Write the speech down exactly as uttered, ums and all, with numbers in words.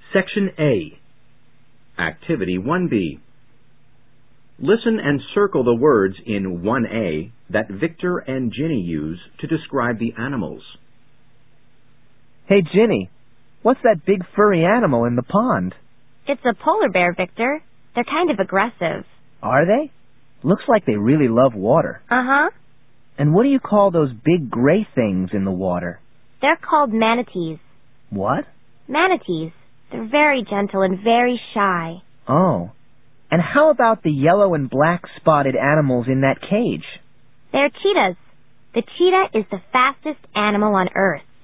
Section A. Activity one B. Listen and circle the words in one A that Victor and Ginny use to describe the animals. Hey, Ginny, what's that big furry animal in the pond? It's a polar bear, Victor. They're kind of aggressive. Are they? Looks like they really love water. Uh-huh. And what do you call those big gray things in the water? They're called manatees. What? Manatees. They're very gentle and very shy. Oh. And how about the yellow and black spotted animals in that cage? They're cheetahs. The cheetah is the fastest animal on Earth.